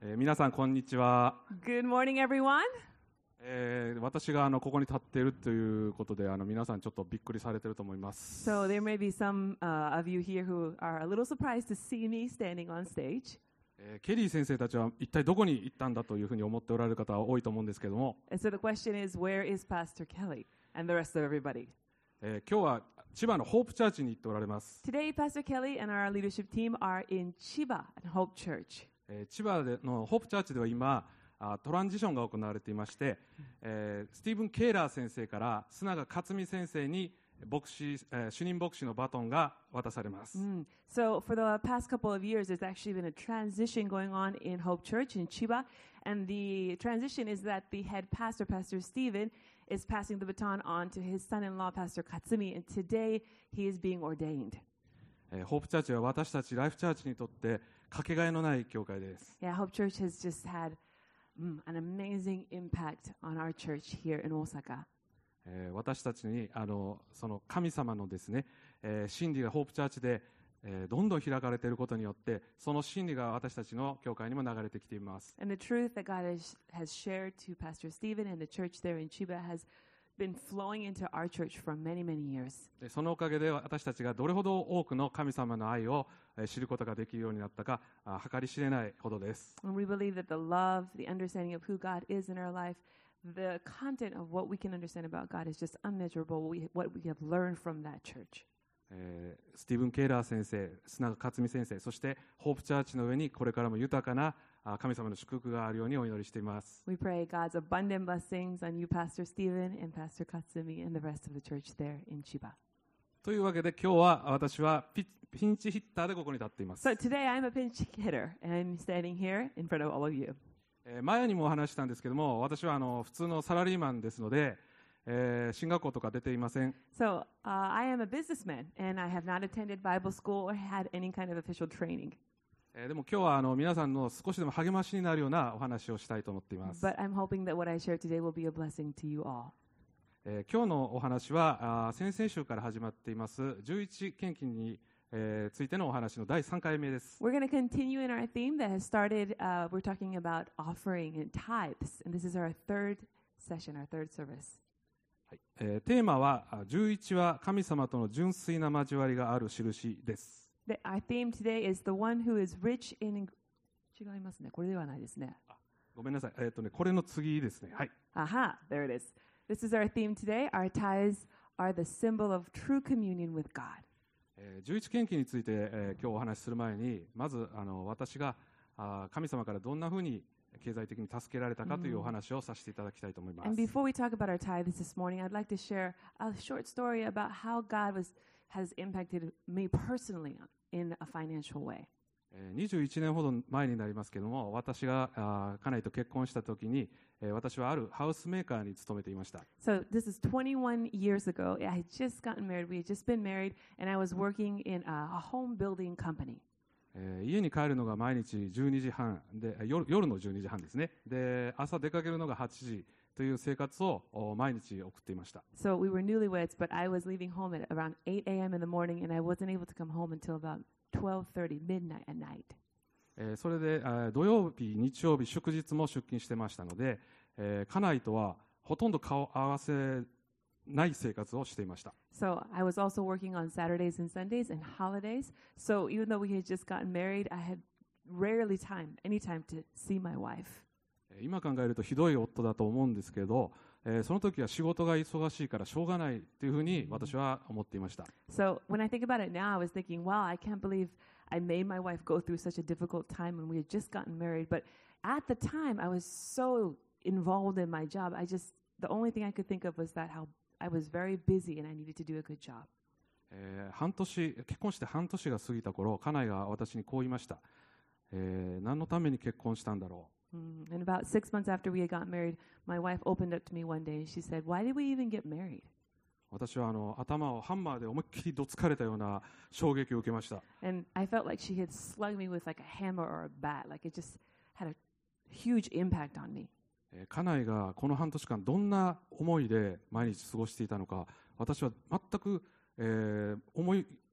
皆さんこんにちは。 Good morning, everyone. 私がここに立っているということで皆さんちょっとびっくりされていると思います。 So there may be some of you here who are a little surprised to see me standing on stage. ケリー先生たちは一体どこに行ったんだというふうに思っておられる方は多いと思うんですけども、 And so the question is, where is Pastor Kelly and the rest of everybody? 今日は千葉のホープチャーチに行っておられます。 Today, Pastor Kelly and our leadership team are in Chiba at Hope Church. 千葉のホープチャーチでは今トランジションが行われていまして、スティーブン・ケイラー先生から須永克美先生に主任牧師のバトンが渡されます。 So for the past couple of years, there's actually been a transition going on in Hope Church in Chiba. And the transition is that the head pastor, Pastor Stephen, is passing the baton on to his son-in-law, Pastor Katsumi. And today, he is being ordained. ホープチャーチは私たちライフチャーチにとってかけがえのない教会です。 Yeah, Hope Church has just had an amazing impact on our church here in Osaka. 私たちにその神様のですね、真理がホープチャーチで、どんどん開かれていることによってその真理が私たちの教会にも流れてきています。 And the truth that God has shared to Pastor Stephen and the church there in Chiba has been flowing into our church for many, many years. でそのおかげで私たちがどれほど多くの神様の愛を知ることができるようになったか計り知れないほどです。 And we believe that the love, the understanding of who God is in our life, the content of what we can understand about God is just unmeasurable, what we have learned from that church. スティーブン・ケイラー先生、須永克美先生、そしてホープチャーチの上にこれからも豊かな神様の祝福があるようにお祈りしています。 We pray God's abundant blessings on you, Pastor Stephen, and Pastor Katsumi, and the rest of the church there in Chiba. というわけで今日は私はピンチヒッターでここに立っています。 So today I'm a pinch hitter, and I'm standing here in front of all of you. 前にもお話したんですけども、私は普通のサラリーマンですので、進学校とか出ていません。 So I am a businessman, and I have not attended Bible school or had any kind of official training. でも今日は皆さんの少しでも励ましになるようなお話をしたいと思っています。 But I'm hoping that what I share today will be a blessing to you all. 今日のお話は先々週から始まっています11献金についてのお話の第3回目です。 We're going to continue in our theme that has started. We're talking about offering and tithes, and this is our third session, our third service. テーマは11は神様との純粋な交わりがある印です。 Our theme today is the one who is rich in... 違いますね。これではないですね。 ごめんなさい。これの次ですね。はい。 Aha, there it is. This is our theme today. Our tithes are the symbol of true communion with God. 11献金について、今日お話しする前にまず私が神様からどんなふうに経済的に助けられたかというお話をさせていただきたいと思います。 And before we talk about our tithes this morning, I'd like to share a short story about how God has impacted me personally in a financial way. 21年ほど前になりますけども、私が家内と結婚した時に、私はあるハウスメーカーに勤めていました。 So this is 21 years ago. I had just gotten married. We had just been married, and I was working in a home building company. 家に帰るのが毎日12時半で、夜の12時半ですね。で、朝出かけるのが8時という生活を毎日送っていました。 So we were newlyweds, but I was leaving home at around 8 a.m. in the morning, and I wasn't able to come home until about 12:30 midnight at night. それで土曜日、日曜日、祝日も出勤してましたので、家内とはほとんど顔合わせない生活をしていました。 So I was also working on Saturdays and Sundays and holidays. So even though we had just gotten married, I had rarely any time to see my wife. 今考えるとひどい夫だと思うんですけど、その時は仕事が忙しいからしょうがないというふうに私は思っていました。 So when I think about it now, I was thinking, wow, I can't believe I made my wife go through such a difficult time when we had just gotten married. But at the time, I was so involved in my job. The only thing I could think of was that how I was very busy and I needed to do a good job. 結婚して半年が過ぎた頃、家内が私にこう言いました。何のために結婚したんだろう。 And about 6 months after we had gotten married, my wife opened up to me one day and she said, "Why did we even get married?" 私は頭をハンマーで思いっきりどつかれたような衝撃を受けました。 And I felt like she had slugged me with like a hammer or a bat, like it just had a huge impact on me. 家内がこの半年間どんな思いで毎日過ごしていたのか、私は全く、思い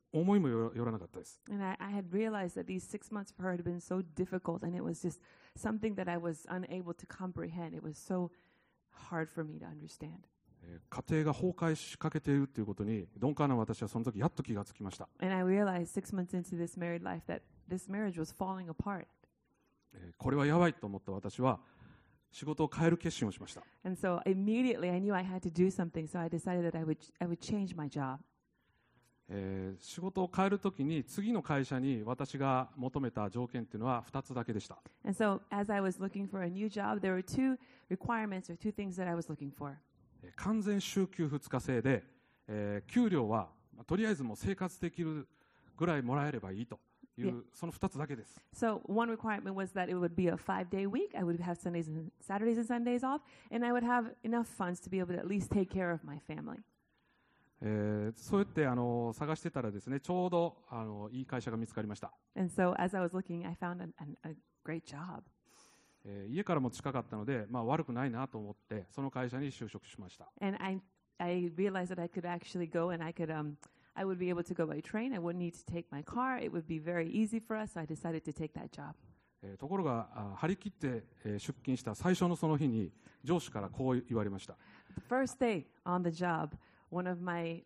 思いもよらなかったです。 And I had realized that these 6 months for her had been so difficult, and it was just something that I was unable to comprehend. It was so hard for me to understand. 家庭が崩壊しかけているということに鈍感な私はその時やっと気がつきました。 And I realized 6 months into this married life that this marriage was falling apart. これはやばいと思った私は仕事を変える決心をしました。 And so immediately I knew I had to do something, so I decided that I would change my job. 仕事を変えるときに次の会社に私が求めた条件というのは2つだけでした。 And so as I was looking for a new job, there were 2 requirements or 2 things that I was looking for. 完全週休2日制で、給料はとりあえずもう生活できるぐらいもらえればいいという、その2つだけです。 So one requirement was that it would be a 5-day week. I would have Saturdays and Sundays off, and I would have enough funds to be able to at least take care of my family. そうやって探してたらですね、ちょうどいい会社が見つかりました。 And so as I was looking, I found a great job. 家からも近かったので、悪くないなと思ってその会社に就職しました。 And I realized that I could actually go and I would be able to go by train. I wouldn't need to take my car. It would be very easy for us. So I decided to take that job. ところが張り切って出勤した最初のその日に上司からこう言われました。 The first day on the job, one of my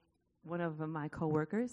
coworkers,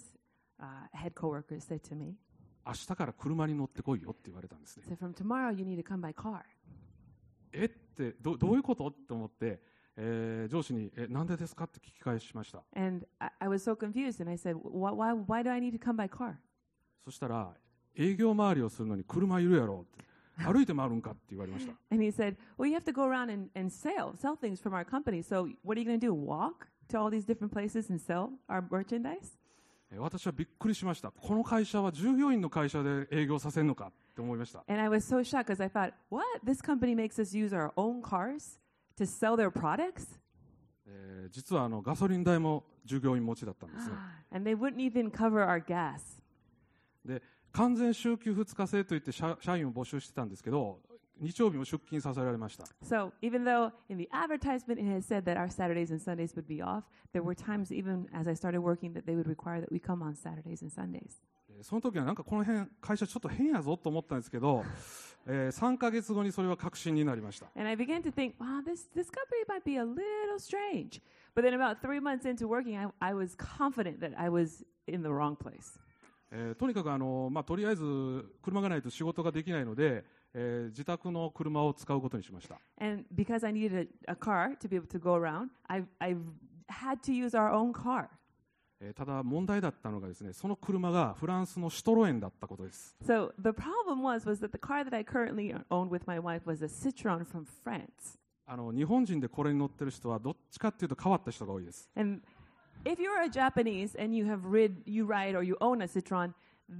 head coworkers, said to me, 明日から車に乗ってこいよって言われたんですね。 So from tomorrow you need to come by car. ってどういうことって思って、上司になんでですかって聞き返しました。 And I was so confused, and I said, why do I need to come by car? そしたら営業回りをするのに車いるやろって歩いて回るんかって言われました。 And he said, well, you have to go around and sell things from our company. So what are you going to do? Walk to all these different places and sell our merchandise? 私はびっくりしました。この会社は従業員の会社で営業させるのかって思いました。 And I was so shocked because I thought, what? This company makes us use our own cars to sell their products? 実はガソリン代も従業員持ちだったんですね。 And they wouldn't even cover our gas. で、完全週休2日制といって社員を募集してたんですけど、日曜日も出勤させられました。 So even though in the advertisement it had said that our Saturdays and Sundays would be off, there were times even as I started working that they would require that we come on Saturdays and Sundays. その時はなんかこの辺会社ちょっと変やぞと思ったんですけど、3ヶ月後にそれは確信になりました。 And I began to think, wow, this company might be a little strange. But then about 3 months into working, I was confident that I was in the wrong place. とにかくとりあえず車がないと仕事ができないので、自宅の車を使うことにしました。 And because I needed a car to be able to go around, I had to use our own car. ただ問題だったのがですね、その車がフランスのシトロエンだったことです。 So the problem was that the car that I currently owned with my wife was a Citroen from France. 日本人でこれに乗ってる人はどっちかっていうと変わった人が多いです。 And if you're a Japanese and you ride or you own a Citroen,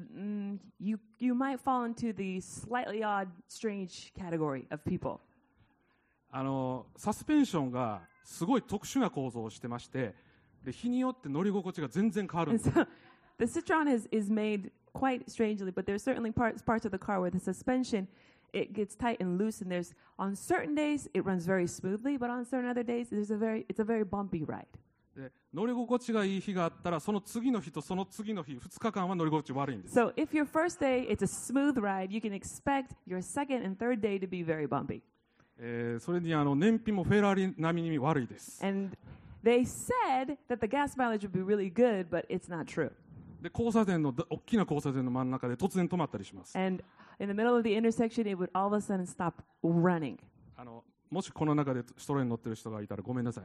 you might fall into the slightly odd, strange category of people. サスペンションがすごい特殊な構造をしてまして、で日によって乗り心地が全然変わるんです。 So, the Citroen is made quite strangely, but there's certainly parts of the car where the suspension it gets tight and loose, and there's on certain days it runs very smoothly, but on certain other days it's a very bumpy ride. で乗り心地がいい日があったらその次の日とその次の日2日間は乗り心地悪いんです。 So if your first day it's a smooth ride, you can expect your second and third day to be very bumpy. それに燃費もフェラーリ並みに悪いです。 And they said that the gas mileage would be really good, but it's not true. で大きな交差点の真ん中で突然止まったりします。 And in the middle of the intersection, it would all of a sudden stop running. もしこの中でストレーに乗ってる人がいたらごめんなさい。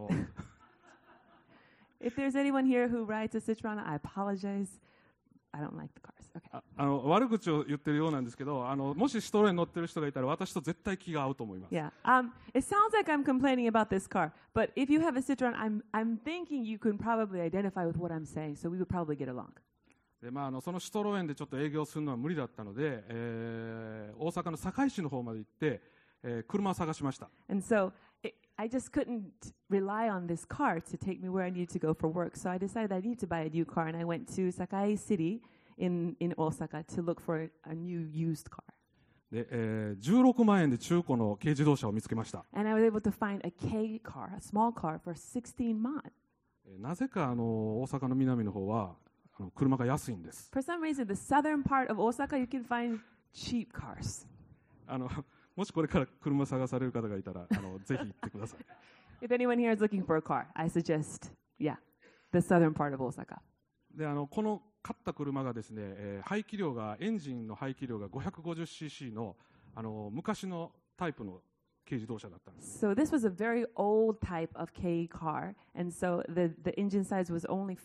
If there's anyone here who rides a Citroen, I apologize. I don't like the cars. Okay. 悪口を言ってるようなんですけど、もしストレーに乗ってる人がいたら私と絶対気が合うと思います。 Yeah. It sounds like I'm complaining about this car, but if you have a Citroen, I'm thinking you can probably identify with what I'm saying, so we would probably get along. でそのシトロエンでちょっと営業するのは無理だったので、大阪の堺市の方まで行って、車を探しました。 And so I just couldn't rely on this car to take me where I needed to go for work. So I decided I need to buy a new car, and I went to Sakai City in Osaka to look for a new used car. で、16万円で中古の軽自動車を見つけました。 And I was able to find a K car, a small car, for 16 만. なぜか大阪の南の方は車が安いんです。 For some reason, the southern part of Osaka, you can find cheap cars. もしこれから車探される方がいたらぜひ行ってください。 If anyone here is looking for a car, I suggest, the southern part of Osaka. でこの買った車がですね、エンジンの排気量が 550cc の昔のタイプの軽自動車だったんです。 So this was a very old type of K car, and so the engine size was only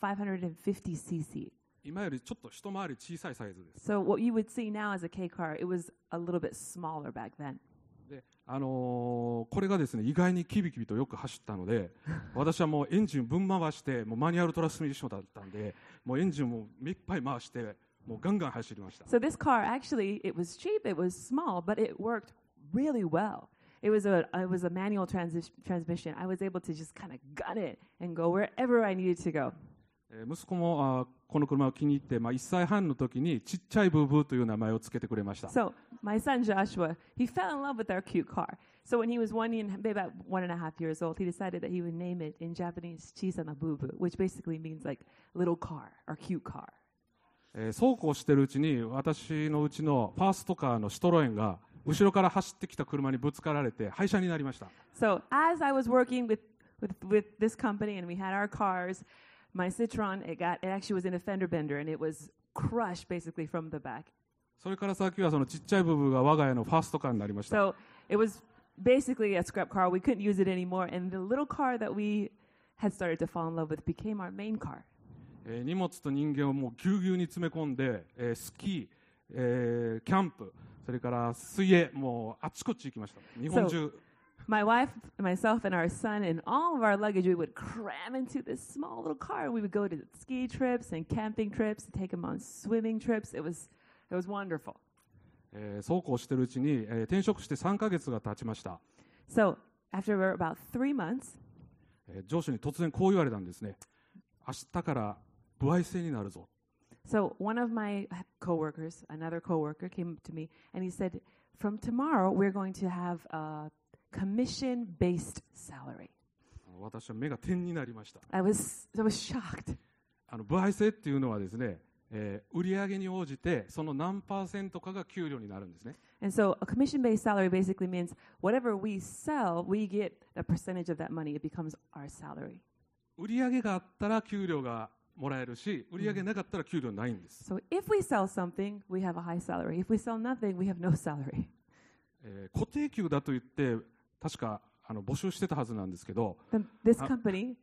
550cc. 今よりちょっと一回り小さいサイズです。 So what you would see now as a K car, it was a little bit smaller back then. でこれがですね、意外にキビキビとよく走ったので、私はもうエンジンぶん回して、もうマニュアルトランスミッションだったんで、もうエンジンも目いっぱい回して、もうガンガン走りました。 So this car actually, it was cheap, it was small, but it worked really well. It was a manual transmission. I was able to just kind of gun it and go wherever I needed to go. 息子もこの車を気に入って、1歳半の時にちっちゃいブーブーという名前をつけてくれました。 So my son Joshua, he fell in love with our cute car. So when he was about 1.5 years old, he decided that he would name it in Japanese "chisana bubu," which basically means like little car or cute car. そうこうしてるうちに、私のうちのファーストカーのシトロエンが後ろから走ってきた車にぶつかられて廃車になりました。 So as I was working with this company and we had our cars, my Citroen, it actually was in a fender bender and it was crushed basically from the back. それから先はそのちっちゃい部分が我が家のファーストカーになりました。 So it was basically a scrap car. We couldn't use it anymore, and the little car that we had started to fall in love with became our main car. 荷物と人間をもうぎゅうぎゅうに詰め込んで、スキー、キャンプ、それから水泳、もうあちこち行きました。日本中。 My wife, myself, and our son, and all of our luggage, we would cram into this small little car. We would go to ski trips and camping trips, and take them on swimming trips. It was wonderful. そうこうしているうちに、転職して3ヶ月が経ちました。 So after about 3 months, 上司に突然こう言われたんですね。明日から歩合制になるぞ。 So one of my coworkers, another coworker, came to me and he said, "From tomorrow, we're going to have a commission-based salary." 私は目が点になりました。 I was shocked. 歩合制っていうのはですね、売上に応じてその何%かが給料になるんですね。 And so a commission-based salary basically means whatever we sell, we get a percentage of that money. It becomes our salary. 売上があったら給料がもらえるし、売上なかったら給料ないんです。 So if we sell something, we have a high salary. If we sell nothing, we have no salary. 固定給だと言って確か募集してたはずなんですけど、 This company,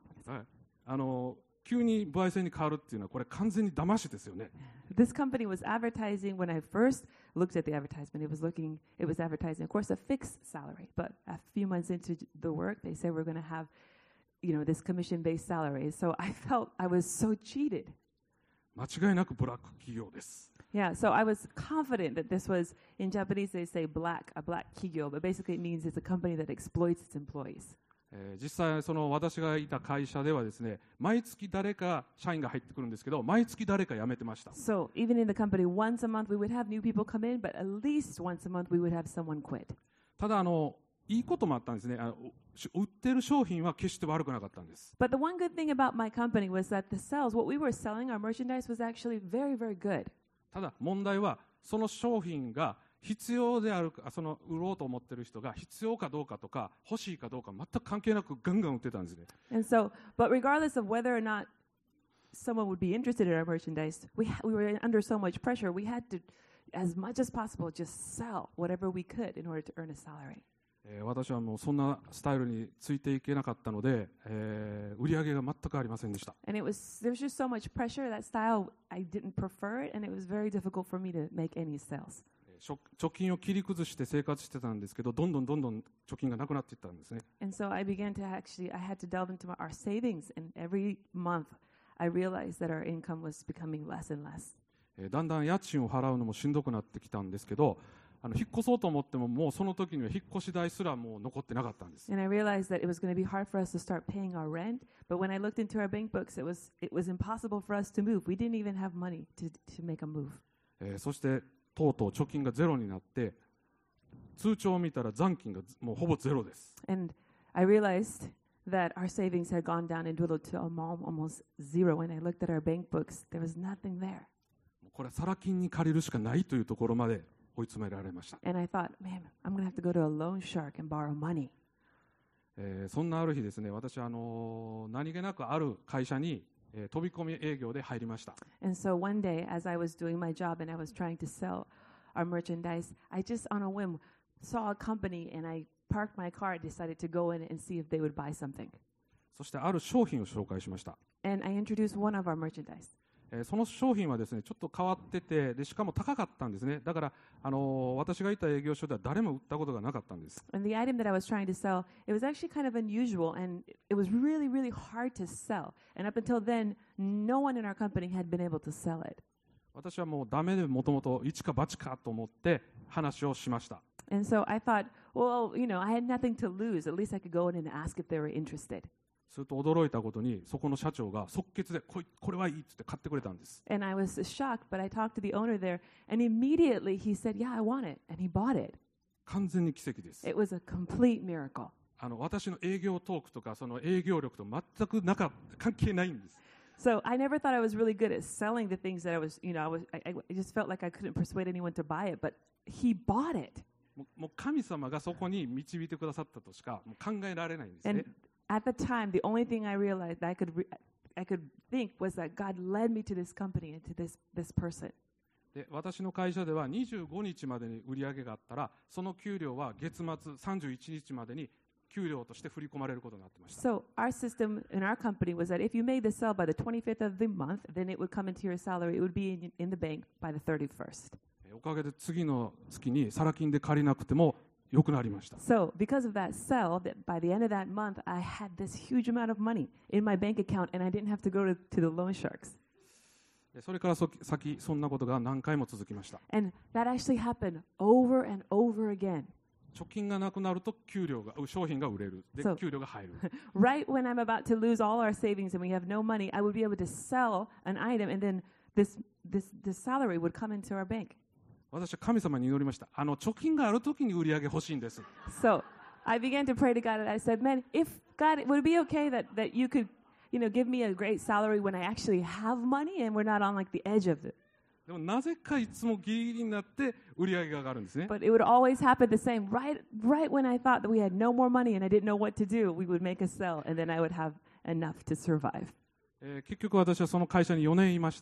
急に歩合制に変わるっていうのはこれ完全に騙しですよね。 This company was advertising when I first looked at the advertisement. It was advertising, of course, a fixed salary. But a few months into the work, they said we're going to have, this commission-based salary. So I felt I was so cheated. 間違いなくブラック企業です。 Yeah, so I was confident that this was, in Japanese they say a black kigyo, but basically it means it's a company that exploits its employees. 実際その私がいた会社ではですね、毎月誰か社員が入ってくるんですけど、毎月誰か辞めてました。 So even in the company, once a month we would have new people come in, but at least once a month we would have someone quit. ただいいこともあったんですね。売ってる商品は決して悪くなかったんです。 But the one good thing about my company was that the sales, what we were selling, our merchandise was actually very, very good. ただ問題はその商品が必要であるか、売ろうと思っている人が必要かどうかとか欲しいかどうか全く関係なくガンガン売ってたんですね。 And so, but regardless of whether or not someone would be interested in our merchandise, we were under so much pressure. We had to, as much as possible, just sell whatever we could in order to earn a salary. 私はもうそんなスタイルについていけなかったので、売り上げが全くありませんでした。 And there was just so much pressure. That style, I didn't prefer it, and it was very difficult for me to make any sales. 貯金を切り崩して生活してたんですけど、どんどん貯金がなくなっていったんですね。 And so I began to I had to delve into our savings, and every month I realized that our income was becoming less and less. だんだん家賃を払うのもしんどくなってきたんですけど、引っ越そうと思ってももうその時には引っ越し代すらもう残ってなかったんです。 And I realized that it was going to be hard for us to start paying our rent, but when I looked into our bank books, it was impossible for us to move. We didn't even have money to make a move. そしてとうとう貯金がゼロになって、通帳を見たら残金がもうほぼゼロです。 And I realized that our savings had gone down and dwindled to almost zero. When I looked at our bank books, there was nothing there. これはサラ金に借りるしかないというところまで追い詰められました。 And I thought, man, I'm going to have to go to a loan shark and borrow money. そんなある日ですね、私は何気なくある会社に、飛び込み営業で入りました。 And so one day, as I was doing my job and I was trying to sell our merchandise, I just on a whim saw a company and I parked my car and decided to go in and see if they would buy something. そしてある商品を紹介しました。 And I introduced one of our merchandise. その商品はですね、ちょっと変わってて、でしかも高かったんですね。だから私がいた営業所では誰も売ったことがなかったんです。 And the item that I was trying to sell, it was actually kind of unusual and it was really, really hard to sell. And up until then, no one in our company had been able to sell it. 私はもうダメでもともと一か八かと思って話をしました。 And so I thought, well, I had nothing to lose. At least I could go in and ask if they were interested. すると驚いたことに、そこの社長が即決でこれはいいって買ってくれたんです。 And I was shocked, but I talked to the owner there, and immediately he said, "Yeah, I want it," and he bought it. 完全に奇跡です。 It was a complete miracle. 私の営業トークとかその営業力と全く関係ないんです。 So I never thought I was really good at selling the things that I was, I just felt like I couldn't persuade anyone to buy it, but he bought it. もう神様がそこに導いてくださったとしかもう考えられないんですね。 And at the time, the only thing I realized that I could think was that God led me to this company and to this person. で、私の会社では25日までに売り上げがあったら、その給料は月末31日までに給料として振り込まれることになってました。 So our system in our company was that if you made the sale by the 25th of the month, then it would come into your salary. It would be in the bank by the 31st. おかげで次の月にサラ金で借りなくても良くなりました。 So because of that sale, by the end of that month, I had this huge amount of money in my bank account, and I didn't have to go to the loan sharks. それから先そんなことが何回も続きました。 And that actually happened over and over again. 貯金がなくなると商品が売れる。で、給料が入る。 Right when I'm about to lose all our savings and we have no money, I would be able to sell an item, and then this salary would come into our bank. 私は神様に祈りました。貯金があるときに売り上げ欲しいんです。 So I began to pray to God, and I said, "Man, if God, would it be okay that you could, give me a great salary when I actually have money and we're not on like the edge of it?" でもなぜかいつもギリギリになって売り上げが上がるんですね。 But it would always happen the same. Right when I thought that we had no more money and I didn't know what to do, we would make a sell, and then I would have enough to survive. 結局私はその会社に4年いました。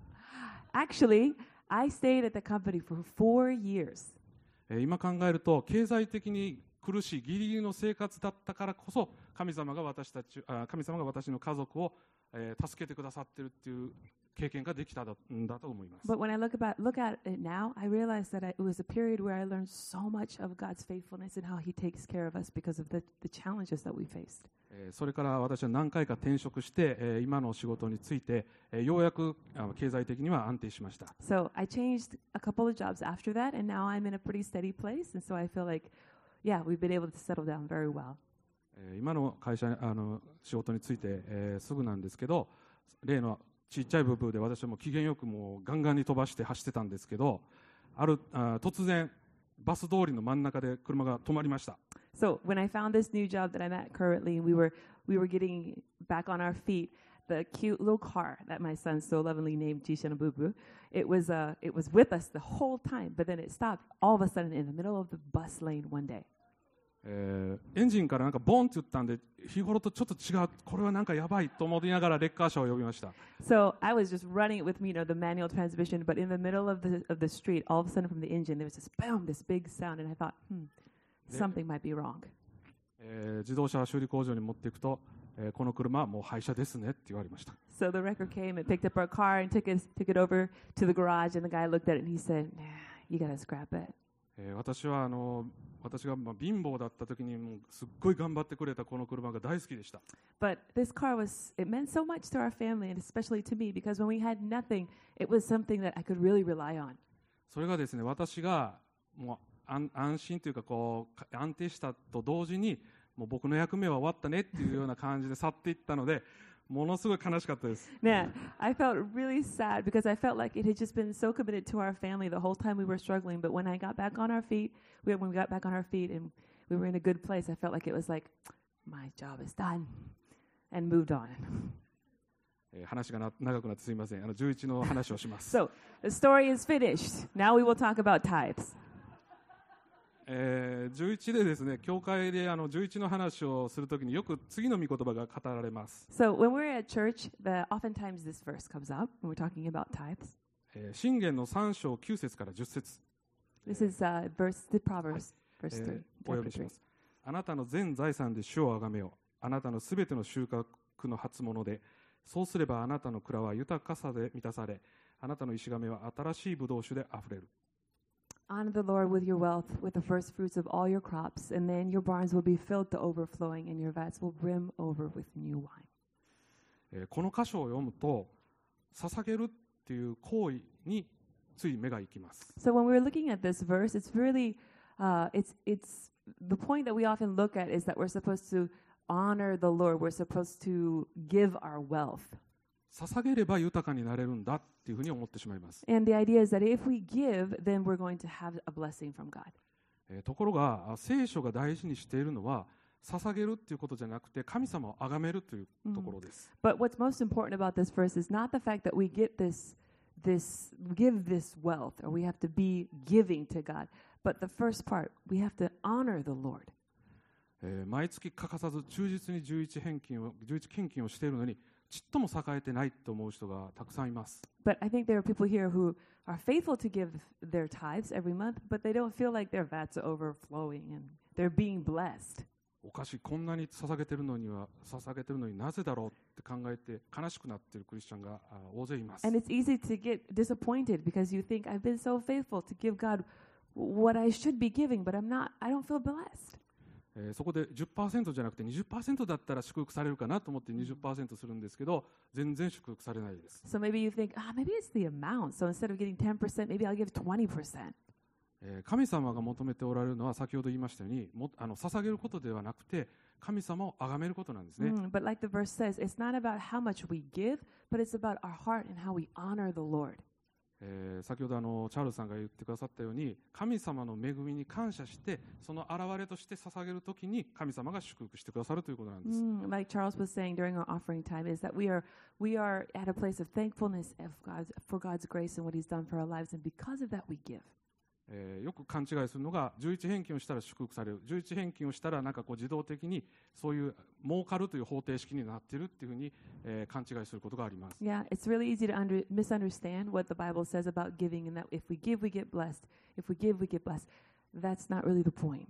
Actually, I stayed at the company for 4 years. 今考えると経済的に苦しいギリギリの生活だったからこそ神様が私の家族を助けてくださっているっていう経験ができたんだと思います。 But when I look at it now, I realize that it was a period where I learned so much of God's faithfulness and how He takes care of us because of the challenges that we faced. それから私は何回か転職して今の仕事についてようやく経済的には安定しました。 So I changed a couple of jobs after that, and now I'm in a pretty steady place, and so I feel like, yeah, we've been able to settle down very well. 今の会社仕事についてすぐなんですけど、例のちっちゃい部分で私はもう機嫌よくもうガンガンに飛ばして走ってたんですけど、突然バス通りの真ん中で車が止まりました。 So when I found this new job that I'm at currently, we were getting back on our feet. The cute little car that my son so lovingly named Jishan Bubu, it was with us the whole time, but then it stopped all of a sudden in the middle of the bus lane one day. エンジンからなんかボンって言ったんで、日頃とちょっと違う、これはなんかやばいと思いながらレッカー車を呼びました。 So I was just running it with me, the manual transmission, but in the middle of the street, all of a sudden from the engine, there was this boom, this big sound, and I thought, something might be wrong. 自動車修理工場に持っていくと、この車はもう廃車ですねって言われました。 So the wrecker came and picked up our car and took it over to the garage, and the guy looked at it and he said, "Nah, you gotta scrap it." 私が貧乏だった時にもうすっごい頑張ってくれたこの車が大好きでした。 But this car it meant so much to our family and especially to me because when we had nothing, it was something that I could really rely on. それがですね、私がもう安心というかこう安定したと同時にもう僕の役目は終わったねっていうような感じで去っていったので、ものすごい悲しかったです。 Yeah, I felt really sad because I felt like it had just been so committed to our family the whole time we were struggling. But when we got back on our feet and we were in a good place, I felt like it was like, my job is done, and moved on. 話が長くなってすみません。11の話をします。 So, the story is finished. Now we will talk about tithes. 11でですね、教会で11の話をするときによく次の御言葉が語られます。 So, when we're at church, oftentimes this verse comes up when we're talking about tithes. 箴言の3章9節から10節。 This is the Proverbs, verse 3. お読みします。あなたの全財産で主をあがめよ。あなたのすべての収穫の初物で、そうすればあなたの蔵は豊かさで満たされ、あなたの石亀は新しいブドウ酒であふれる。 Honor the Lord with your wealth, with the first fruits of all your crops, and then your barns will be filled to overflowing, and your vats will brim over with new wine. この箇所を読むと、捧げるっていう行為につい目が行きます。 So when we're looking at this verse, it's really, it's the point that we often look at is that we're supposed to honor the Lord. We're supposed to give our wealth. 捧げれば豊かになれるんだっていうふうに思ってしまいます。 And the idea is that if we give, then we're going to have a blessing from God. ところが聖書が大事にしているのは捧げるっていうことじゃなくて神様を崇めるというところです。 But what's most important about this verse is not the fact that we give this wealth, or we have to be giving to God, but the first part, we have to honor the Lord. 毎月欠かさず忠実に11献金をしているのにちっとも栄えてないと思う人がたくさんいます。 But I think there are people here who are faithful to give their tithes every month, but they don't feel like their vats are overflowing and they're being blessed. おかしい、こんなに捧げてるのになぜだろうって考えて悲しくなっているクリスチャンが大勢います。 And it's easy to get disappointed because you think I've been so faithful to give God what I should be giving, but I don't feel blessed. そこで 10% じゃなくて 20% だったら祝福されるかなと思って 20% するんですけど、全然祝福されないです。 So maybe you think, maybe it's the amount. So instead of getting 10%, maybe I'll give 20%. 神様が求めておられるのは先ほど言いましたように捧げることではなくて神様を崇めることなんですね。 But like the verse says, it's not about how much we give, but it's about our heart and how we honor the Lord. 先ほどチャールズさんが言ってくださったように神様の恵みに感謝してその現れとして捧げるときに神様が祝福してくださるということなんです。 Like Charles was saying during our offering time is that we are at a place of thankfulness for God's grace and what He's done for our lives, and because of that we give. よく勘違いするのが11返金をしたら祝福される、11返金をしたらなんかこう自動的にそういう儲かるという方程式になっているっていうふうに、勘違いすることがあります。 Yeah, it's really easy to misunderstand what the Bible says about giving, and that if we give, we get blessed. If we give, we get blessed. That's not really the point.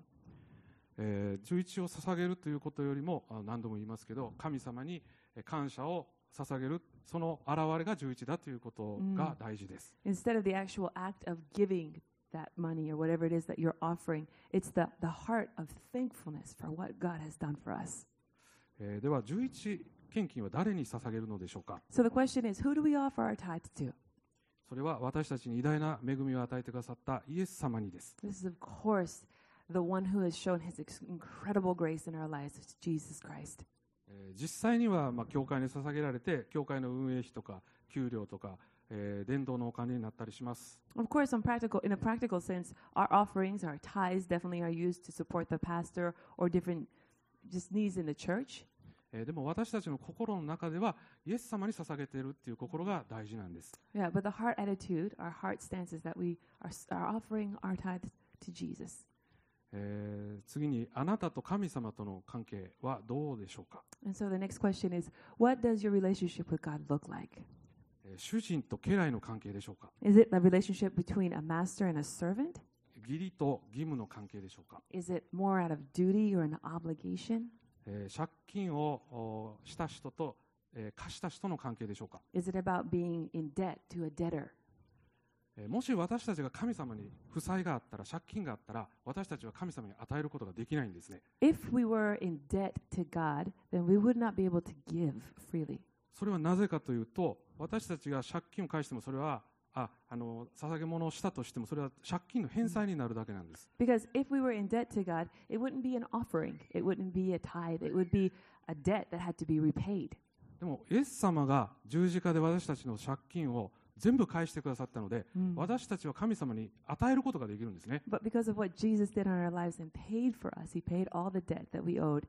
11を捧げるということよりも何度も言いますけど神様に感謝を捧げるその現れが11だということが大事です。 Instead of the actual act of giving that money or whatever it is that you're offering, it's the heart of thankfulness for what God has done for us. では11献金は誰に捧げるのでしょうか。 So the question is, who do we offer our tithes to? それは私たちに偉大な恵みを与えてくださったイエス様にです。 This is of course the one who has shown His incredible grace in our lives, it's Jesus Christ. 実際には教会に捧げられて教会の運営費とか給料とか伝道のお金になったりします。 Of course, in a practical sense, our offerings, our tithes definitely are used to support the pastor or different just needs in the church. でも私たちの心の中ではイエス様に捧げているっていう心が大事なんです。 Yeah, but the heart attitude, our heart stance is that we are offering our tithes to Jesus. 次にあなたと神様との関係はどうでしょうか。 And so the next question is, what does your relationship with God look like? 主人と家来の関係でしょうか。 Is it a relationship between a master and a servant? 義理と義務の関係でしょうか。 Is it more out of duty or an obligation? 借金をした人と貸した人の関係でしょうか。 Is it about being in debt to a debtor? もし私たちが神様に負債があったら借金があったら私たちは神様に与えることができないんですね。 If we were in debt to God, then we would not be able to give freely. それはなぜかというと私たちが借金を返してもそれは捧げ物をしたとしてもそれは借金の返済になるだけなんです。 Because if we were in debt to God, it wouldn't be an offering. It wouldn't be a tithe. It would be a debt that had to be repaid. でもイエス様が十字架で私たちの借金を全部返してくださったので、私たちは神様に与えることができるんですね。 But because of what Jesus did on our lives and paid for us, He paid all the debt that we owed.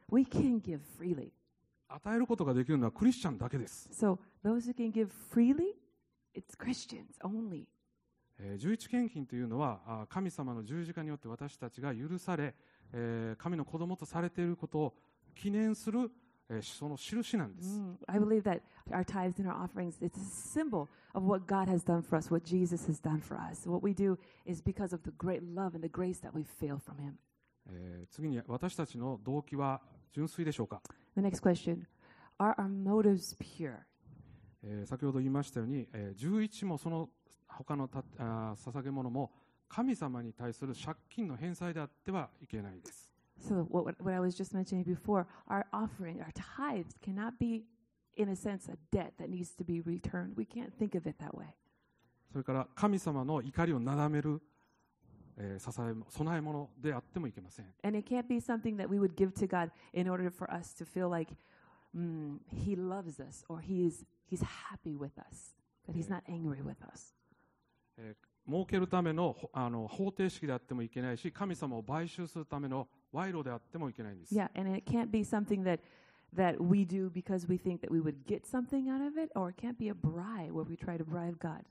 we can give freely. 与えることができるのはクリスチャンだけです。 So those who can give freely, it's Christians only. 11献金というのは神様の十字架によって私たちが許され、神の子供とされていることを記念する、その印なんです。 I believe that our tithes and our offerings, it's a symbol of what God has done for us, what Jesus has done for us. What we do is because of the great love and the grace that we feel from Him. 次に私たちの動機は純粋でしょうか。 The next question, are our motives pure? 先ほど言いましたように、11もその他の捧げ物も神様に対する借金の返済であってはいけないです。 So what I was just mentioning before, our offering, our tithes cannot be, in a sense, a debt that needs to be returned. We can't think of it that way. それから神様の怒りをなだめる、供え物であってもいけません。 And it can't be something that we would give to God in order for us to feel like He loves us or He's happy with us, that He's not angry with us. 儲けるための方程式であってもいけないし、神様を買収するための賄賂であってもいけないんです。 Yeah, and it can't be something that we do because we think that we would get something out of it, or it can't be a bribe where we try to bribe God.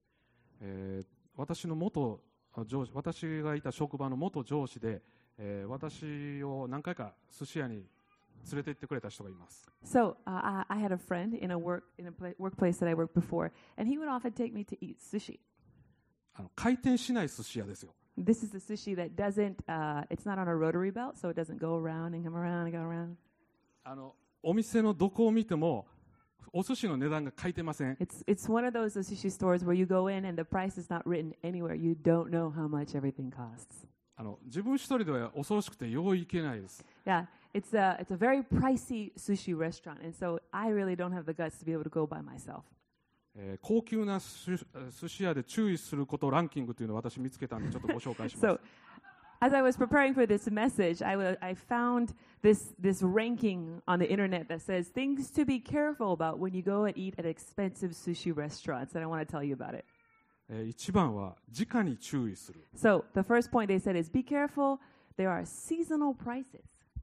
私がいた職場の元上司で、私を何回か寿司屋に連れて行ってくれた人がいます。 So I had a friend in a workplace that I worked before, and he would often take me to eat sushi. 回転しない寿司屋ですよ。 This is the sushi that doesn't, it's not on a rotary belt, so it doesn't go around and come around and go around. お店のどこを見てもお寿司の値段が書いてません。 It's one of those sushi stores where you go in and the price is not written anywhere. You don't know how much everything costs. 自分一人では恐ろしくてよういけないです。 Yeah, it's a very pricey sushi restaurant, and so I really don't have the guts to be able to go by myself. 高級な寿司屋で注意することランキングというのを私見つけたんでちょっとご紹介します。 So, as I was preparing for this message, I found this ranking on the internet that says things to be careful about when you go and eat at expensive sushi restaurants, and I want to tell you about it. 1番は時価に注意する。 So, the first point they said is be careful. There are seasonal prices.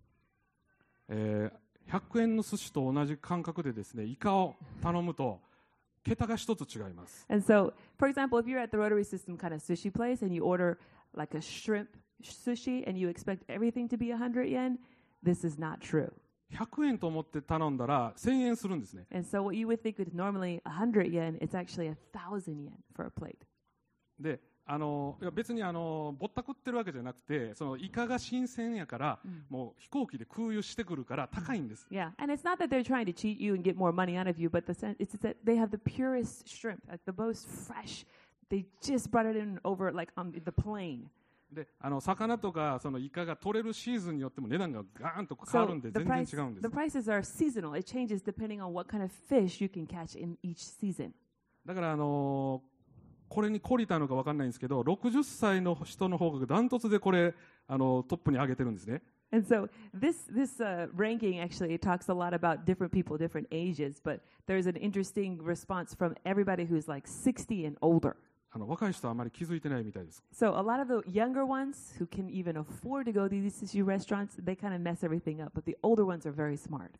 100円の寿司と同じ感覚でですね、イカを頼むと桁が一つ違います。 And so, for example, if you're at the Rotary System kind of sushi place and you order like a shrimp sushi and you expect everything to be 100 yen, this is not true. 100円と思って頼んだら1000円するんですね。 And so what you would think is normally 100 yen, it's actually 1,000 yen for a plate. で、別にぼったくってるわけじゃなくて、そのイカが新鮮やから、もう飛行機で空輸してくるから高いんです。 Yeah, and it's not that they're trying to cheat you and get more money out of you, but it's that they have the purest shrimp, like the most fresh. They just brought it in over like on the plane. で、魚とかそのイカが取れるシーズンによっても値段がガーンと変わるんで全然違うんです。 The prices are seasonal. It changes depending on what kind of fish you can catch in each season. だからこれに懲りたのか分かんないんですけど、60歳の人の方がダントツでこれトップに上げてるんですね。 And so this ranking actually it talks a lot about different people, different ages, but there's an interesting response from everybody who's like 60 and older. 若い人はあまり気づいてないみたいです。 So a lot of the younger ones who can even afford to go to these sushi restaurants, they kind of mess everything up, but the older ones are very smart.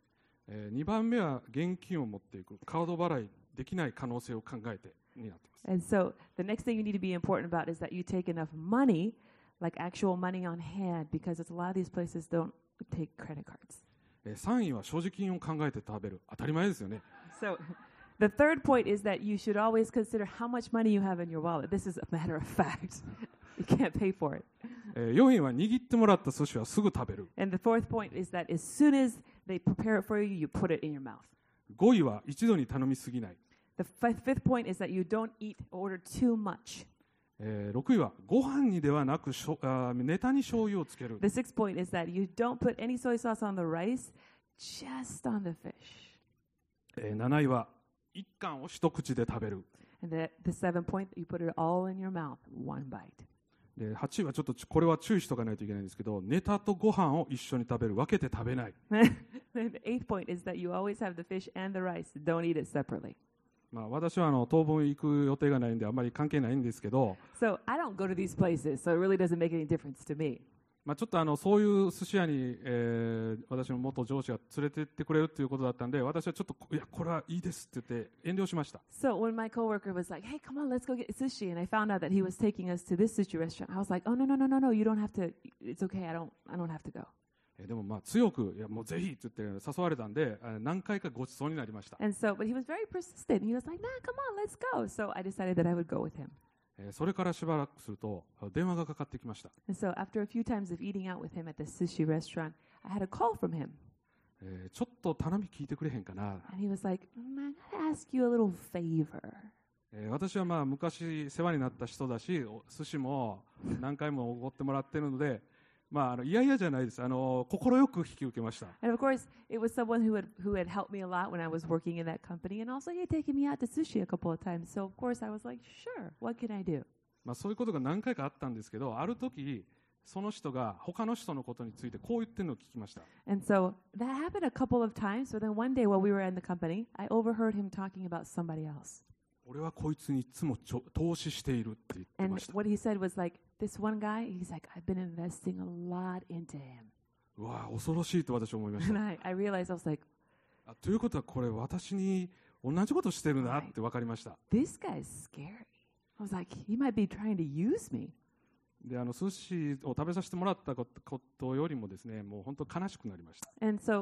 2番目は現金を持っていく、カード払いできない可能性を考えてになっています。 And so the next thing you need to be important about is that you take enough money, like actual money on hand, because a lot of these places don't take credit cards. 3位は所持金を考えて食べる。当たり前ですよね。 So the third point is that you should always consider how much money you have in your wallet. This is a matter of fact. You can't pay for it. 4位は握ってもらった寿司はすぐ食べる。 And the fourth point is that as soon as they prepare it for you, you put it in your mouth. 5位は一度に頼みすぎない。 The fifth point is that you don't eat or order too much. 6位はご飯にではなくネタに醤油をつける。 The sixth point is that you don't put any soy sauce on the rice, just on the fish. 7位は一貫を一口で食べる。 And the seventh point, you put it all in your mouth, one bite. で8位はちょっとこれは注意しとかないといけないんですけど、ネタとご飯を一緒に食べる、分けて食べない。 The eighth point is that you always have the fish and the rice. Don't eat it separately. 私は当分行く予定がないんであんまり関係ないんですけど、 So I don't go to these places, so it really doesn't make any difference to me. ちょっとそういう寿司屋に、私の元上司が連れてってくれるということだったんで、私はちょっと、いや、これはいいですって言って遠慮しました。 So when my coworker was like, "Hey, come on, let's go get sushi," and I found out that he was taking us to this sushi restaurant, I was like, "Oh no, no, no, no, no, you don't have to. It's okay. I don't have to go." でも強く、いやもうぜひって言って誘われたんで、何回かご馳走になりました。 And so, but he was very persistent. He was like, "Nah, come on, let's go." So I decided that I would go with him. それからしばらくすると電話がかかってきました。 And so after a few times of eating out with him at the sushi restaurant, I had a call from him. ちょっと頼み聞いてくれへんかな。 And he was like, "I gotta ask you a little favor." 私は昔世話になった人だし、寿司も何回もおごってもらってるので、いやいやじゃないです。心よく引き受けました。 And of course, it was someone who had helped me a lot when I was working in that company, and also he had taken me out to sushi a couple of times. So of course I was like, "Sure, what can I do?" そういうことが何回かあったんですけど、ある時その人が他の人のことについてこう言ってるのを聞きました。 And so that happened a couple of times. So then one day while we were in the company, I overheard him talking about somebody else. 俺はこいつにいつも投資しているって言ってま And した。 what he said was like, "This one guy, he's like, I've been investing a lot into him." うわあ、恐ろしいと私は思いまし And た。 I realized, I was like, ということはこれ私に同じことしてるなって分かりました。 "This guy's scary." I was like, "He might be trying to use me." で寿司を食べさせてもらったことよりもですね、もう本当悲しくなりました。 And so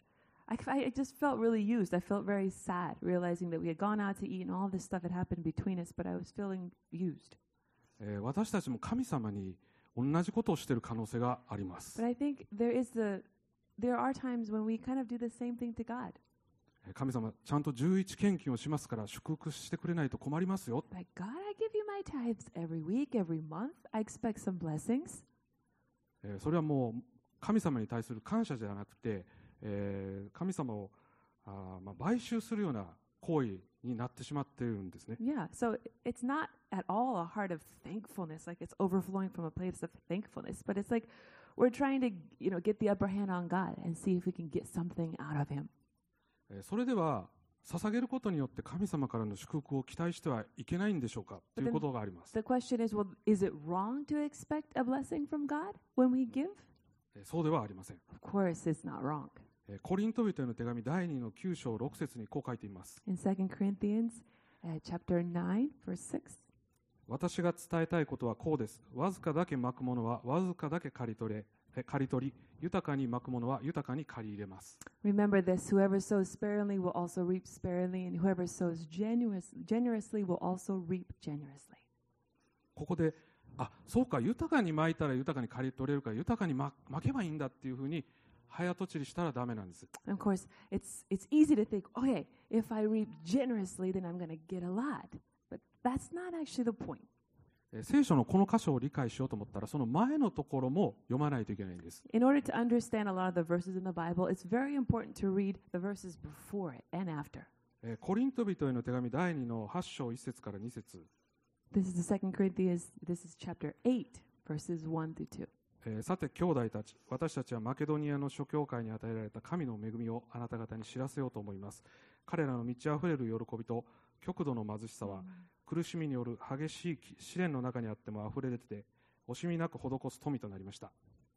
I just felt really used. I felt very sad realizing that we had gone out to eat and all this stuff had happened between us, but I was feeling used. 私たちも神様に同じことをしている可能性があります。 But I think there are times when we kind of do the same thing to God. 神様、ちゃんと11献金をしますから祝福してくれないと困りますよ。 Like, "God, I give you my tithes every week, every month. I expect some blessings." それはもう神様に対する感謝じゃなくて、神様を買収するような行為になってしまっているんですね。 Yeah, so it's not at all a heart of thankfulness, like it's overflowing from a place of thankfulness, but it's like we're trying to, get the upper hand on God and see if we can get something out of Him. それでは捧げることによって神様からの祝福を期待してはいけないんでしょうかということがあります。 The question is, well, is it wrong to expect a blessing from God when we give? そうではありません。 Of course, it's not wrong. コリント人への手紙第2の9章6節にこう書いています。 In 2 Corinthians chapter 9, verse 6. 私が伝えたいことはこうです。わずかだけまくものはわずかだけ刈り取り、豊かにまくものは豊かに刈り入れます。 Remember this, whoever sows sparingly will also reap sparingly, and whoever sows generously will also reap generously. ここで、そうか、豊かにまいたら豊かに刈り取れるから豊かにまけばいいんだっていうふうに早とちりしたらダメなんです。 Of course, it's easy to think, okay, if I reap generously, then I'm going to get a lot. But that's not actually the point. 聖書のこの箇所を理解しようと思ったら、その前のところも読まないといけないんです。 In order to understand a lot of the verses in the Bible, it's very important to read the verses before it and after. コリント人への手紙第2の8章1節から2節。 This is the 2 Corinthians, this is chapter 8, verses 1 through 2. さて兄弟たち、私たちはマケドニアの諸教会に与えられた神の恵みをあなた方に知らせようと思います。彼らの満ち溢れる喜びと極度の貧しさは、苦しみによる激しい試練の中にあっても溢れ出て、惜しみなく施す富となりました。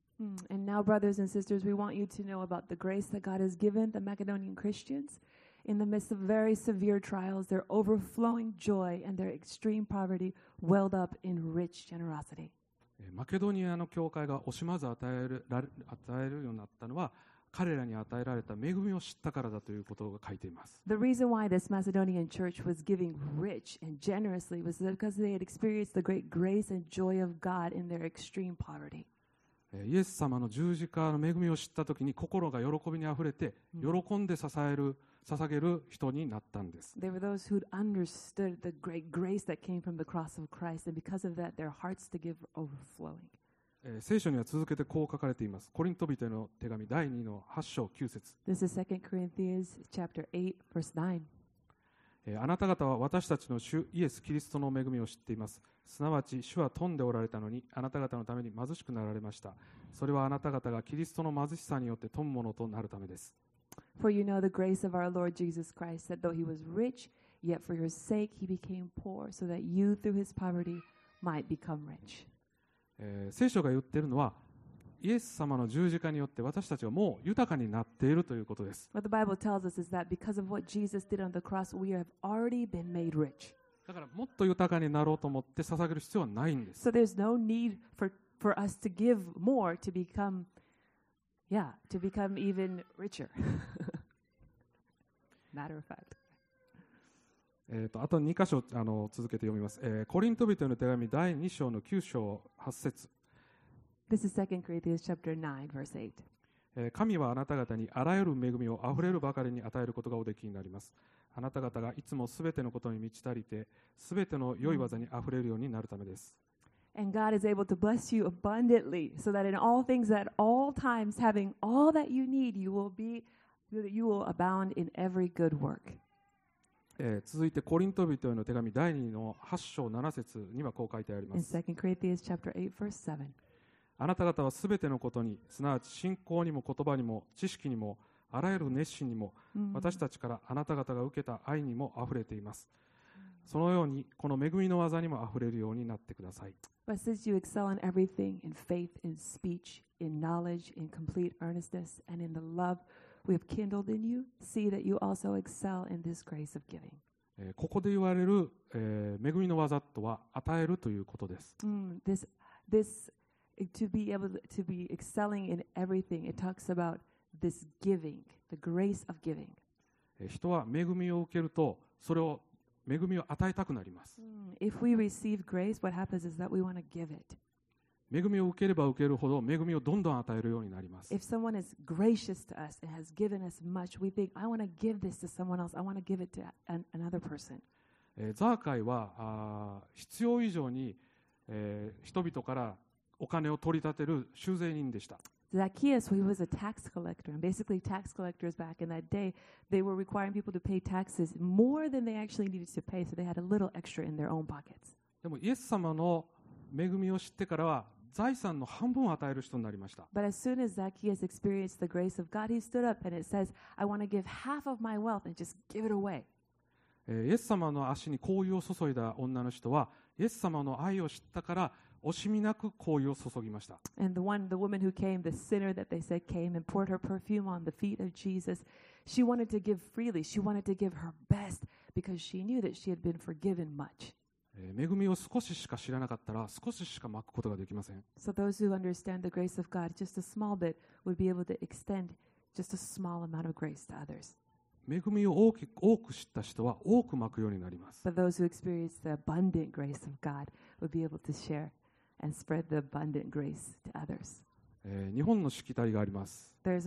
And now, brothers and sisters, we want you to know about the grace that God has given the Macedonian Christians. In the midst of very severe trials, their overflowing joy and their extreme poverty welled up in rich generosity. マケドニアの教会が惜しまず与えるようになったのは、彼らに与えられた恵みを知ったからだということが書いています。 The reason why this Macedonian church was giving rich and generously was because they had experienced the great grace and joy of God in their extreme poverty. イエス様の十字架の恵みを知ったときに心が喜びにあふれて、喜んで捧げる人になったんです。 They were those who understood the great grace that came from the cross of Christ, and because of that, their hearts to give were overflowing. 聖書には続けてこう書かれています。コリント人への手紙第2の8章9節。 This is 2 Corinthians chapter 8, verse 9. あなた方は私たちの主イエス・キリストの恵みを知っています。すなわち主は富んでおられたのにあなた方のために貧しくなられました。それはあなた方がキリストの貧しさによって富むものとなるためです。 For you know the grace of our Lord Jesus Christ, that though he was rich, yet for your sake he became poor, so that you through his poverty might become rich. 聖書が言っているのは、 イエス様の十字架によって私たちはもう豊かになっているということです。 What the Bible tells us is that because of what Jesus did on the cross, we have already been made rich. だからもっと豊かになろうと思って捧げる必要はないんです。 So there's no need for us to give more to become even richer. Matter of fact. あと2箇所続けて読みます。コリント人への手紙第2章の9章8節。 This is 2 Corinthians chapter 9, verse 8. 神はあなた方にあらゆる恵みをあふれるばかりに与えることがおできになります。あなた方がいつもすべてのことに満ち足りて、すべての良い技にあふれるようになるためです。 And God is able to bless you abundantly, so that in all things at all times, having all that you need, you will abound in every good work. 続いてコリント人への手紙第2の8章7節にはこう書いてありま In す。 2 Corinthians chapter 8, verse 7. あなた方はすべてのことに、すなわち信仰にも言葉にも知識にもあらゆる熱心にも、私たちからあなた方が受けた愛にもあふれています。そのようにこの恵みの技にもあふれるようになってください。 But since you excel in everything, in faith, in speech, in knowledge, in complete earnestness, and in the love we have kindled in you, see that you also excel in this grace of giving. ここで言われる、恵みの技とは与えるということです。 To be able to be excelling in everything, it talks about this giving, the grace of giving. 人は恵みを受けると、それを恵みを与えたくなります。 If we receive grace, what happens is that we want to give it. 恵みを受ければ受けるほど恵みをどんどん与えるようになります。 If someone is gracious to us and has given us much, we think, I want to give this to someone else. I want to give it to another person. ザーカイは必要以上に、人々からお金を取り立てる修税人でした。 Zacchaeus, he was a tax collector, and basically tax collectors back in that day, they were requiring people to pay taxes more than they actually needed to pay, so they had a little extra in their own pockets. でもイエス様の恵みを知ってからは財産の半分を与える人になりました。 But as soon as Zacchaeus experienced the grace of God, he stood up and it says, I want to give half of my wealth and just give it away. イエス様の足に香油を注いだ女の人はイエス様の愛を知ったから惜しみなく香油を注ぎました。 And the woman who came, the sinner that they said came and poured her perfume on the feet of Jesus, she wanted to give freely. She wanted to give her best because she knew that she had been forgiven much. 恵みを少ししか知らなかったら少ししか巻くことができません。 So those who understand the grace of God just a small bit would be able to extend just a small amount of grace to others. 恵みを多く知った人は多く巻くようになります。 But those who experience the abundant grace of God would be able to share and spread the abundant grace to others. 日本のしきたりがあります。 There's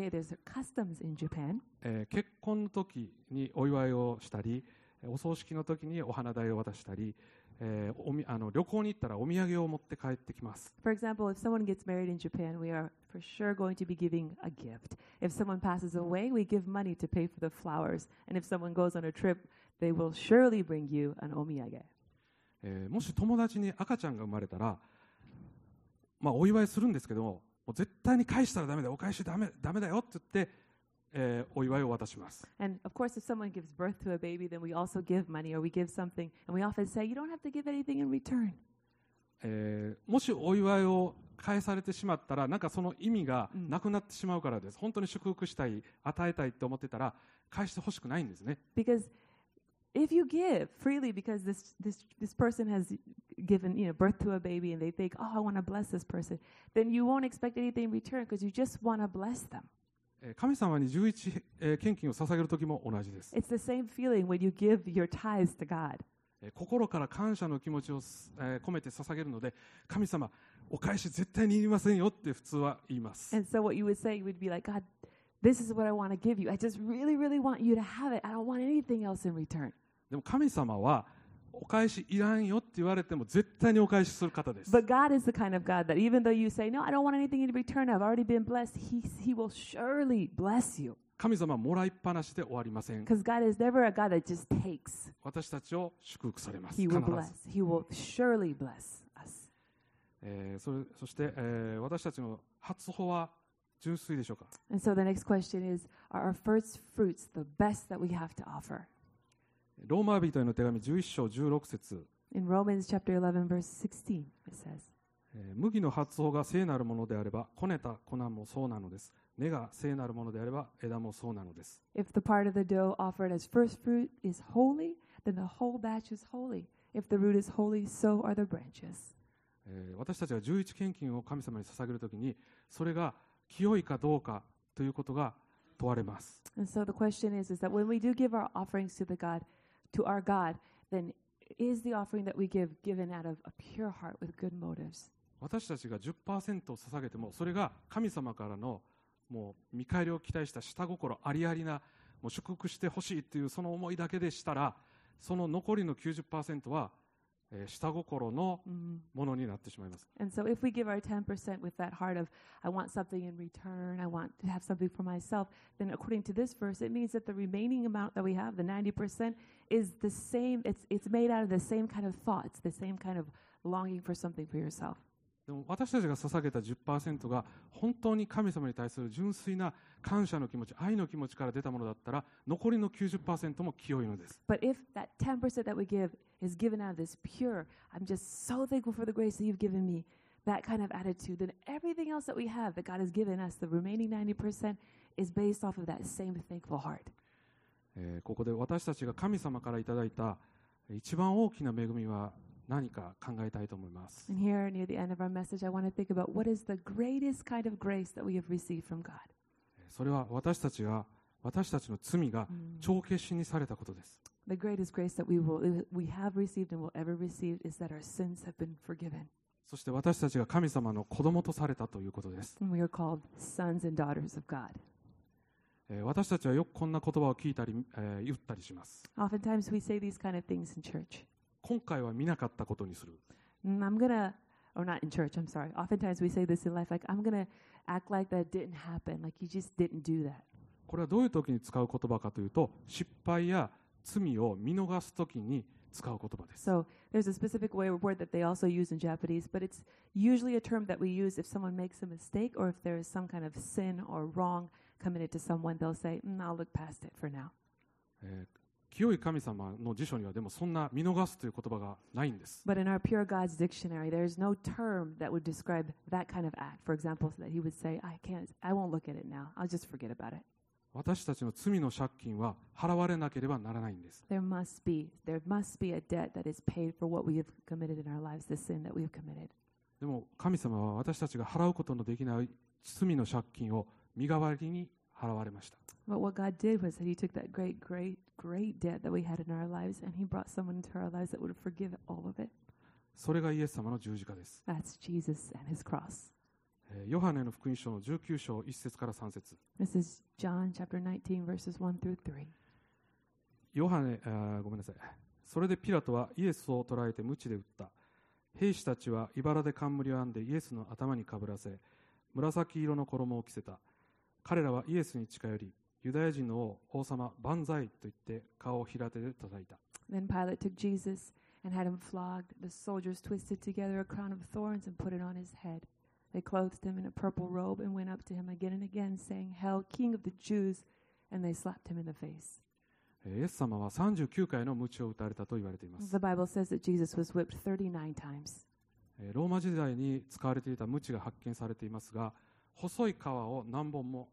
customs in Japan. 結婚の時にお祝いをしたり、お葬式の時にお花代を渡したり、旅行に行ったらお土産を持って帰ってきます。 For example, if someone gets married in Japan, we are for sure going to be giving a gift. If someone passes away, we give money to pay for the flowers. And if someone goes on a trip, they will surely bring you an omiyage. もし友達に赤ちゃんが生まれたら、お祝いするんですけどもう絶対に返したらダメだよ、お返しダメだよって言って、お祝いを渡します。 And of course, if someone gives birth to a baby, then we also give money or we give something. And we often say, you don't have to give anything in return. もしお祝いを返されてしまったらなんかその意味がなくなってしまうからです。本当に祝福したい、与えたいって思ってたら返してほしくないんですね。 Because if you give freely because this person has given birth to a baby and they think, oh, I want to bless this person, then you won't expect anything in return because you just want to bless them. 神様に11献金を捧げる時も同じです。 It's the same feeling when you give your tithes to God. 心から感謝の気持ちを込めて捧げるので、神様お返し絶対にいりませんよって普通は言います。 And so what you would say would be like, God, this is what I want to give you. I just really, really want you to have it. I don't want anything else in return. でも神様はお返しいらんよって言われても絶対にお返しする方です。 But God is the kind of God that even though you say, no, I don't want anything in return, I've already been blessed, He will surely bless you. 神様はもらいっぱなしで終わりません。 Because God is never a God that just takes. 私たちを祝福されます。 He will 必 bless. ず。 He will surely bless us. そして、私たちの初歩は純粋でしょうか。 And so the next question is, are our first fruits the best that we have to offer? ローマ人への手紙11章16節。 In Romans chapter 11, verse 16, it says, 麦の発音が聖なるものであればこねた粉もそうなのです。根が聖なるものであれば枝もそうなのです。 If the part of the dough offered as first fruit is holy, then the whole batch is holy. If the root is holy, so are the branches. 私たちが十一献金を神様に捧げるときにそれが清いかどうかということが問われます。 And so the question is that when we do give our offerings to our God, then is the offering that we give given out of a pure heart with good motives? 私たちが 10% を捧げてもそれが神様からのもう見返りを期待した下心ありありなもう祝福してほしいというその思いだけでしたらその残りの 90% は、下心のものになってしまいます。 And so if we give our 10% with that heart of, I want something in return, I want to have something for myself, then according to this verse, it means that the remaining amount that we have, the 90%, is the same, it's made out of the same kind of thoughts, the same kind of longing for something for yourself. でも私たちが捧げた 10% が本当に神様に対する純粋な感謝の気持ち、愛の気持ちから出たものだったら残りの 90% も清いのです。 But if that 10% that we give is given out of this pure, I'm just so thankful for the grace that you've given me, that kind of attitude, then everything else that we have that God has given us, the remaining 90%, is based off of that same thankful heart. ここで私たちが神様からいただいた一番大きな恵みは何か考えたいと思います。 And here, near the end of our message, I want to think about what is the greatest kind of grace that we have received from God. それは私たちの罪が帳消しにされたことです。 The greatest grace that we have received and will ever receive is that our sins have been forgiven. そして私たちが神様の子供とされたということです。 And we are called sons and daughters of God. 私たちはよくこんな言葉を聞いたり、言ったりします。 Oftentimes we say these kind of things in church. 今回は見なかったことにする。 Or not in church, I'm sorry. Oftentimes we say this in life, like, I'm going to act like that didn't happen, like you just didn't do that. これはどういう時に使う言葉かというと、失敗や罪を見逃す時に使う言葉です。 So there's a specific word that they also use in Japanese, but it's usually a term that we use if someone makes a mistake or if there is some kind of sin or wrong committed to someone, they'll say, I'll look past it for now. 清い神様の辞書にはでもそんな見逃すという言葉がないんです。 But in our Pure God's dictionary, there's no term that would describe that kind of act. For example, so that he would say, I won't look at it now. I'll just forget about it. 私たちの罪の借金は払われなければならないんです。 There must be a debt that is paid for what we have committed in our lives, the sin that we have committed. でも神様は私たちが払うことのできない罪の借金を身代わりに払われました。 But what God did was that He took that great debt that we had in our lives, and He brought someone into our lives that would forgive all of it. それがイエス様の十字架です。 That's Jesus and His cross. ヨハネの福音書の19章1節から3節。 This is John chapter 19 verses 1 through 3. ごめんなさい。それでピラトはイエスを捕らえて鞭で打った。兵士たちは茨で冠を編んでイエスの頭にかぶらせ、紫色の衣を着せた。彼らはイエスに近寄り、ユダヤ人の王様万歳と言って顔を平手で叩いた。 Then Pilate took Jesus and had him flogged. The soldiers twisted together a crown of thorns and put it on his head. They clothed him in a purple robe and went up to him again and again, saying, Hail, King of the Jews! And they slapped him in the face. イエス様は39回の鞭を打たれたと言われています。 The Bible says that Jesus was whipped 39 times. ローマ時代に使われていた鞭が発見されていますが、細い皮を何本も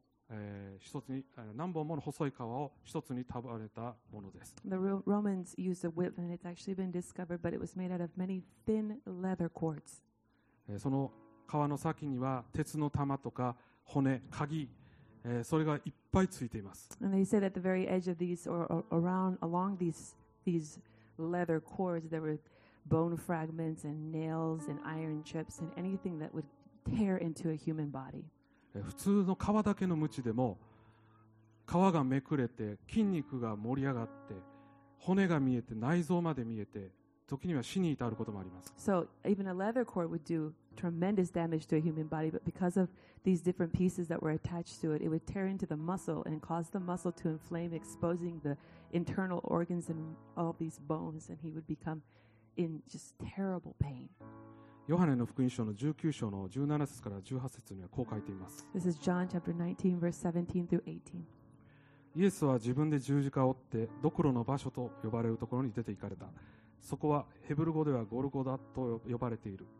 の細い皮を一つに束ねたものです。 The Romans used a whip, and it's actually been discovered, but it was made out of many thin leather cords. その皮の先には鉄の玉とか骨、鍵、それがいっぱいついています。 And they said at the very edge of these, or along these leather cords, there were bone fragments and nails and iron chips and anything that would tear into a human body. 普通の皮だけの鞭でも皮がめくれて筋肉が盛り上がって骨が見えて内臓まで見えて時には死に至ることもあります。 So even a leather cord would do tremendous damage to a human body, but because of these different pieces that were attached to it, it would tear into the muscle and cause the muscle to inflame, exposing the internal organs and all these bones, and he would become in just terrible pain. ヨハネの福音書の19章の17節から18節にはこう書いています。 This is John chapter 19 verse 17 through 18. イエスは自分で十字架を追ってドクロの場所と呼ばれるところに出て行かれた。そこはヘブル語ではゴルゴダと呼ばれている。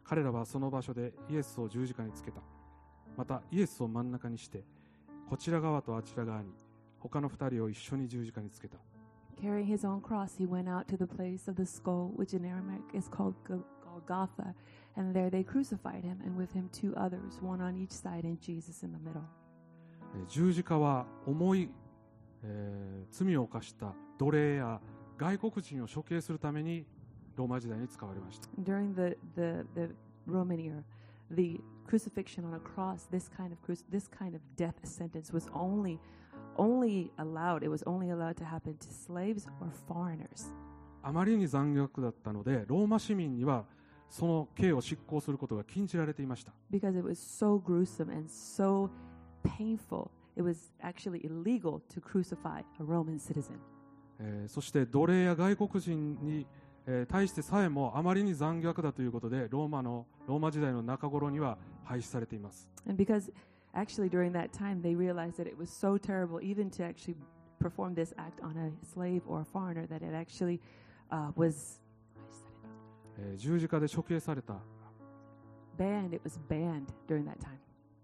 彼らはその場所でイエスを十字架につけた。またイエスを真ん中にして、こちら側とあちら側に他の二人を一緒に十字架につけた。 Carrying his own cross, he went out to the place of the skull, which in Aramaic is called Golgotha, and there they crucified him, and with him two others, one on each side, and Jesus in the middle. 十字架は重い、罪を犯した奴隷や外国人を処刑するためにローマ時代に使われました。 During the Roman era, the crucifixion on a cross, this kind of death sentence was only allowed to happen to slaves or foreigners. あまりに残虐だったので、ローマ市民にはその刑を執行することが禁じられていました。 Because it was so gruesome and so painful, it was actually illegal to crucify a Roman citizen. そして奴隷や外国人に対してさえもあまりに残虐だということで、ローマ時代の中頃には廃止されています。 And because actually during that time they realized that it was so terrible even to actually perform this act on a slave or a foreigner that it actually was 十字架で処刑された。 It was banned during that time.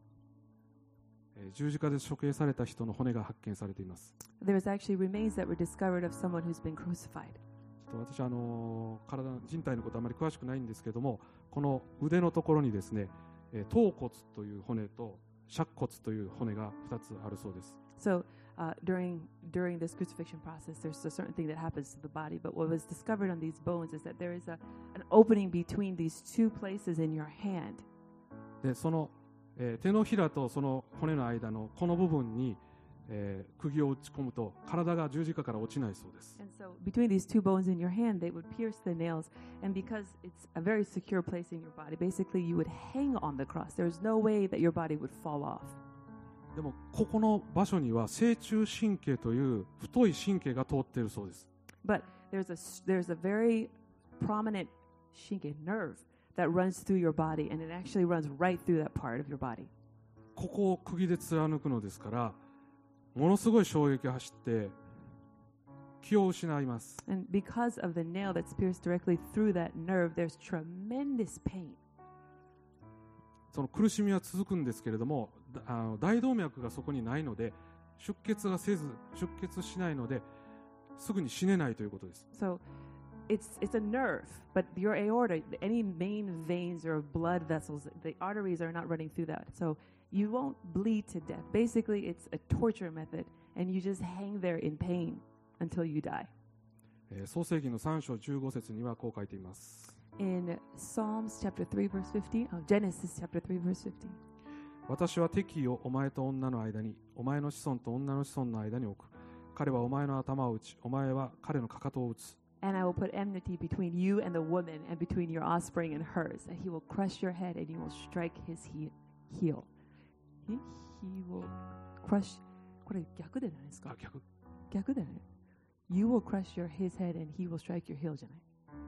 十字架で処刑された人の骨が発見されています。 There was actually remains that were discovered of someone who's been crucified. 私人体のことあまり詳しくないんですけども、この腕のところにですね、頭骨という骨と尺骨という骨が2つあるそうです。 So during this crucifixion process, there's a certain thing that happens to the body. But what was discovered on these bones is that there is an opening between these two places in your hand. で、その、手のひらとその骨の間のこの部分に、釘を打ち込むと体が十字架から落ちないそうです。 And so between these two bones in your hand, they would pierce the nails. And because it's a very secure place in your body, basically you would hang on the cross. There's no way that your body would fall off. でもここの場所には正中神経という太い神経が通っているそうです。 But there's a very prominent shinke nerve that runs through your body, and it actually runs right through that part of your body. ここを釘で貫くのですから、ものすごい衝撃が走って気を失います。 And because of the nail that's pierced directly through that nerve, there's tremendous pain. その苦しみは続くんですけれども、大動脈がそこにないので出血しないのですぐに死ねないということです。 So it's a nerve, but your aorta, any main veins or blood vessels, the arteries are not running through that. So you won't bleed to death. Basically, it's a torture method, and you just hang there in pain until you die. 創世記の3章15節にはこう書いています。 In Psalms chapter 3 verse 15, Genesis chapter 3 verse 15. 私は敵意をお前と女の間に、お前の子孫と女の子孫の間に置く。彼はお前の頭を打ち、お前は彼のかかとを打つ。 And I will put enmity between you and the woman, and between your offspring and hers. And he will crush your head, and you will strike his heel. He will crush. これ逆でないですか？逆だね。You will crush his head, and he will strike your heel じゃない？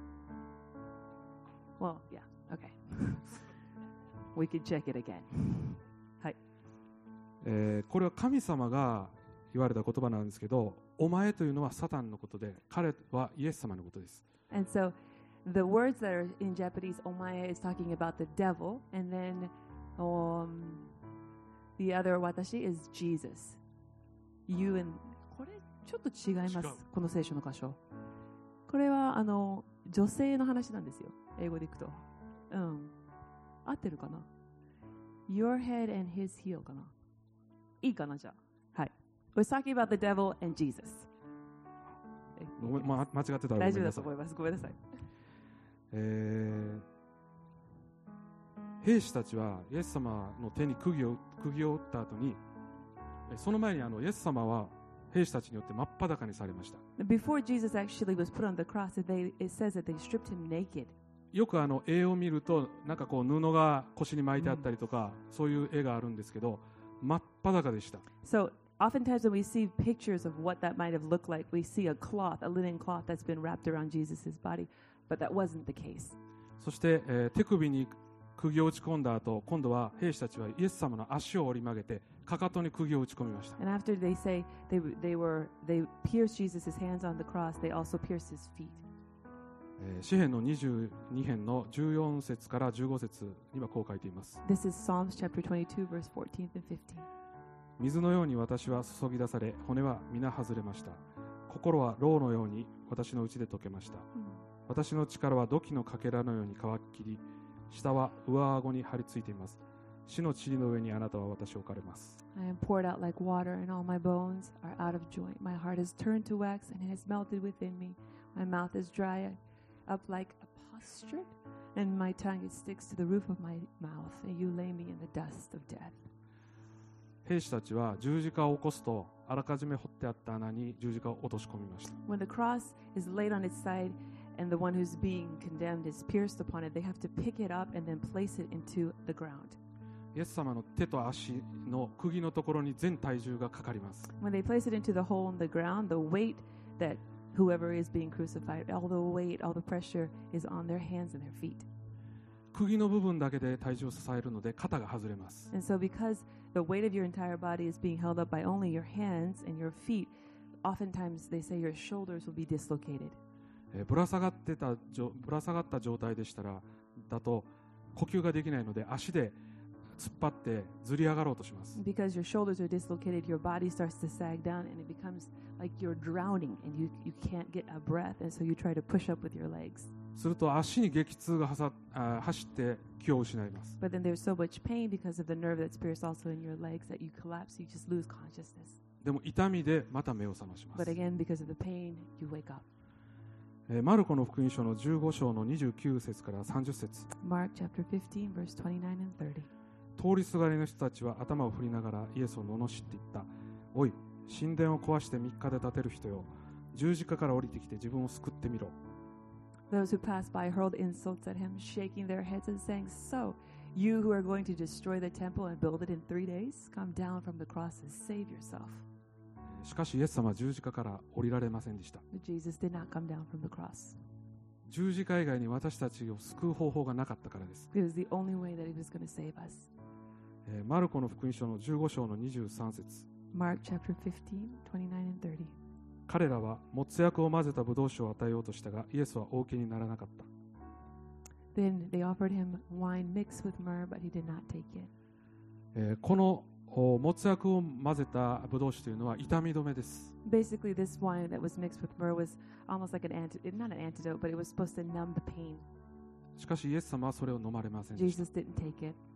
Well, yeah, okay. We can check it again. はい。 これは神様が言われた言葉なんですけど、お前というのはサタンのことで、彼はイエス様のことです。 And so the words that are in Japanese, omae is talking about the devil, and then the other watashi is Jesus. You and これちょっと違います。この聖書の箇所。これは女性の話なんですよ。英語でいくと。うん。合ってるかな？ Your head and his heel かな？いいかなじゃあ。はい。We're talking about the devil and Jesus. 間違ってたらごめんなさい。 大丈夫だと思います。ごめんなさい。 兵士たちはイエス様の手に釘を打った後に、その前にイエス様は兵士たちによって真っ裸にされました。 Before Jesus actually was put on the cross, it says that they stripped him naked. よく絵を見るとなんかこう布が腰に巻いてあったりとか、そういう絵があるんですけど、真っ裸でした。 So oftentimes when we see pictures of what that might have looked like, we see a linen cloth that's been wrapped around Jesus' body, but that wasn't the case. そして、手首に釘を打ち込んだ後、今度は兵士たちはイエス様の足を折り曲げてかかとに釘を打ち込みました。 And after they say they pierced Jesus' hands on the cross, they also pierced his feet. 詩編の22編の14節から15節にはこう書いています。 This is Psalms chapter 22, verse 14 and 15. 水のように私は注ぎ出され、骨は皆外れました。心は蝋のように私の内で溶けました。私の力は土器のかけらのように乾ききり、下は上顎に張り付いています。死の塵の上にあなたは私を置かれます。 I am poured out like water, and all my bones are out of joint. My heart is turned to wax, and it has melted within me. My mouth is dry up like a potsherd, and my tongue it sticks to the roof of my mouth, and you lay me in the dust of death. 兵士たちは十字架を起こすと、あらかじめ掘ってあった穴に十字架を落とし込みました。 When the cross is laid on its side, and the one who's being condemned is pierced upon it, they have to pick it up and then place it into the ground. イエス様の手と足の釘のところに全体重がかかります。 When they place it into the hole in the ground, the weight that whoever is being crucified, all the weight, all the pressure is on their hands and their feet. 釘の部分だけで体重を支えるので肩が外れます。 And so because the weight of your entire body is being held up by only your hands and your feet, oftentimes they say your shoulders will be dislocated. ぶら下がった状態でしたらだと呼吸ができないので足で突っ張ってずり上がろうとします。 Because your shoulders are dislocated, your body starts to sag down and it becomes like you're drowning and you can't get a breath, and so you try to push up with your legs. すると足に激痛が走って気を失います。 But then there's so much pain because of the nerve that's pierced also in your legs that you collapse, you just lose consciousness. でも痛みでまた目を覚ましま But す。 again, because of the pain, you wake up. マルコの福音書の15章の29節から30節。 Mark chapter 15, verse 29 and 30. 通りすがりの人たちは頭を振りながらイエスを罵って言った。おい、神殿を壊して3日で建てる人よ。十字架から降りてきて自分を救ってみろ。 Those who passed by hurled insults at him, shaking their heads and saying, So, you who are going to destroy the temple and build it in 3 days, come down from the cross and save yourself. しかしイエス様は十字架から降りられませんでした。 But Jesus did not come down from the cross. 十字架以外に私たちを救う方法がなかったからです。 It was the only way that he was going to save us. マルコの福音書の15章の23節。 Mark chapter 15, 29 and 30. 彼らはもつ薬を混ぜたブドウ酒を与えようとしたが、イエスはお受けにならなかった。 Then they offered him wine mixed with myrrh, but he did not take it. このもつ薬を混ぜたブドウ酒というのは痛み止めです。 Basically, this wine that was mixed with myrrh was almost like not an antidote, but it was supposed to numb the pain. しかしイエス様はそれを飲まれませんでした。 Jesus didn't take it.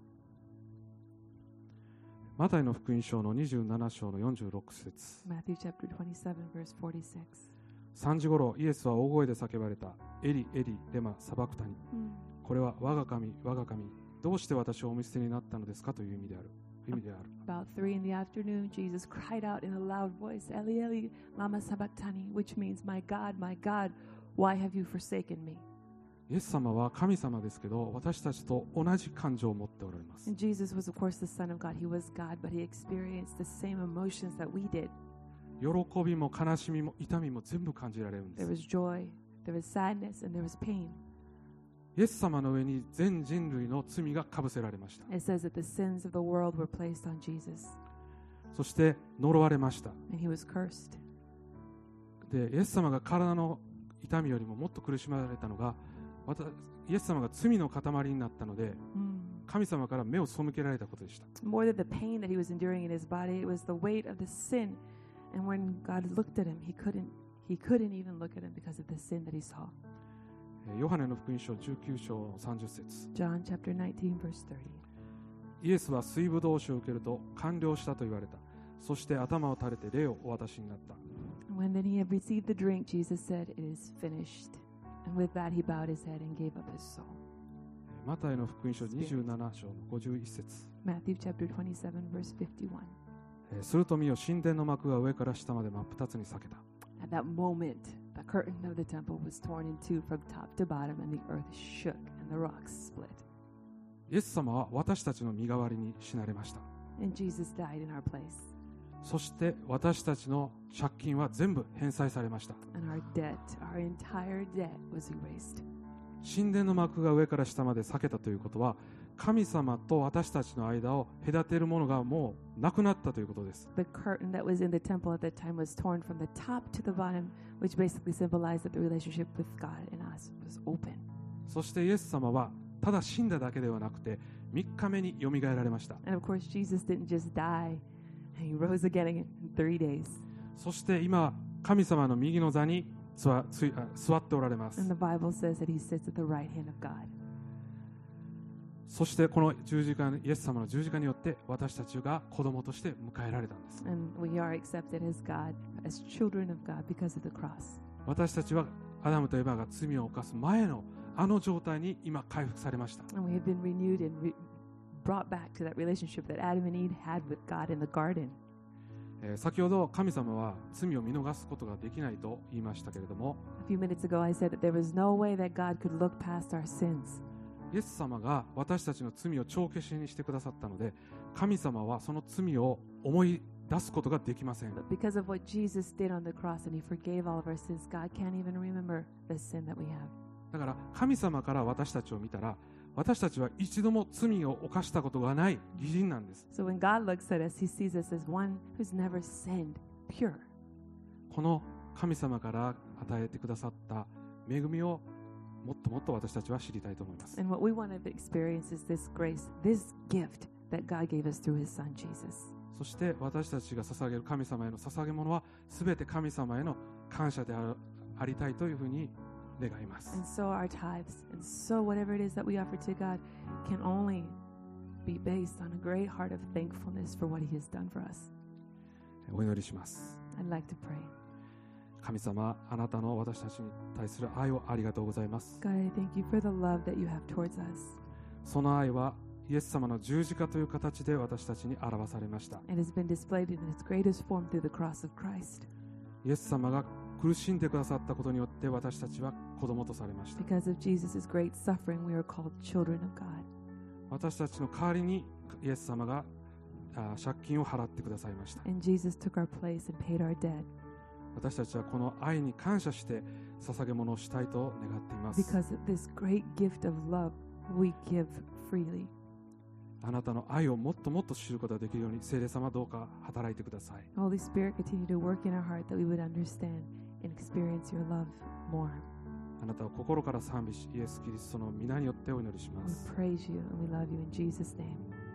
マタイの福音書の27章の46節。 Matthew chapter 27, verse 46. 3時ごろイエスは大声で叫ばれた。エリエリレマサバクタニ。これは我が神我が神、どうして私をお見捨てになったのですかという意味である。 About 3 in the afternoon, Jesus cried out in a loud voice, Eli, Eli, lama sabachthani, which means, my God, why have you forsaken me? イエス様は神様ですけど、私たちと同じ感情を持っておられます。 And Jesus was, of course, the Son of God. He was God, but he experienced the same emotions that we did. 喜びも悲しみも痛みも全部感じられるんで There す。 was joy, there was sadness, and there was pain. イエス様の上に全人類の罪がかぶせられました。 It says that the sins of the world were placed on Jesus, そして呪われました。 and he was cursed. で、イエス様が体の痛みよりももっと苦しまれたのが、イエス様が罪の塊になったので、神様から目を背けられたことでした。 More than the pain that he was enduring in his body, it was the weight of the sin. And when God looked at him, he couldn't even look at him because of the sin that he saw. ヨハネの福音書19章30節。 John chapter 19, verse 30. イエスは水ぶどう酒を受けると完了したと言われた。そして頭を垂れて霊をお渡しになった。 When then he had received the drink, Jesus said, It is finished. And with that he bowed his head and gave up his soul. マタイの福音書27章の51節。 Matthew chapter 27, verse 51. すると見よ、神殿の幕が上から下まで真っ二つに裂けた。 At that moment, the curtain of the temple was torn in two from top to bottom, and the earth shook, and the rocks split. イエス様は私たちの身代わりに死なれました。 And Jesus died in our place. そして私たちの借金は全部返済されました。 And our entire debt was erased. 神殿の幕が上から下まで裂けたということは、 神様と私たちの間を隔てるものがもうなくなったということです。 The curtain that was in the temple at that time was torn from the top to the bottom, which basically symbolized that the relationship with God and us was open. そしてイエス様はただ死んだだけではなくて3日目によみがえられました。 And of course, Jesus didn't just die, he rose again in 3 days. そして今神様の右の座に座っておられます。 And the Bible says that he sits at the right hand of God. そしてこの十字架、イエス様の十字架によって私たちが子供として迎えられたんです。 And we are accepted as God, as children of God because of the cross. 私たちはアダムとエバが罪を犯す前のあの状態に今回復されました。 And we have been renewed and brought back to that relationship that Adam and Eve had with God in the garden. 先ほど神様は罪を見逃すことができないと言いましたけれども、 A few minutes ago, I said that there was no way that God could look past our sins. イエス様が私たちの罪を帳消しにしてくださったので、神様はその罪を思い出すことができません。 But because of what Jesus did on the cross and he forgave all of our sins, God can't even remember the sin that we have. だから神様から私たちを見たら、私たちは一度も罪を犯したことがない義人なんです。 So when God looks at us, he sees us as one who's never sinned, pure. この神様から与えてくださった恵みをもっともっと私たちは知りたいと思います。 And what we want to experience is this grace, this gift that God gave us through his son, Jesus. そして私たちが捧げる神様への捧げ物はすべて神様への感謝でありたいというふうに願います。 And so our tithes, and so whatever it is that we offer to God can only be based on a great heart of thankfulness for what he has done for us. お祈りします。 I'd like to pray. 神様、あなたの私たちに対する愛をありがとうございます。 God, I thank you for the love that you have towards us. その愛はイエス様の十字架という形で私たちに表されました。 It has been displayed in its greatest form through the cross of Christ. イエス様が苦しんでくださったことによって私たちは子供とされました。 Because of Jesus' great suffering, we are called children of God. 私たちの代わりにイエス様が借金を払ってくださいました。 And Jesus took our place and paid our debt. 私たちはこの愛に感謝して捧げ物をしたいと願っています。 Because of this great gift of love, we give freely. あなたの愛をもっともっと知ることができるように聖霊様どうか働いてください。 Holy Spirit, continue to work in our heart that we would understand and experience your love more. あなたを心から賛美し、イエス・キリストの皆によってお祈りしま We す。 praise you and we love you in Jesus' name.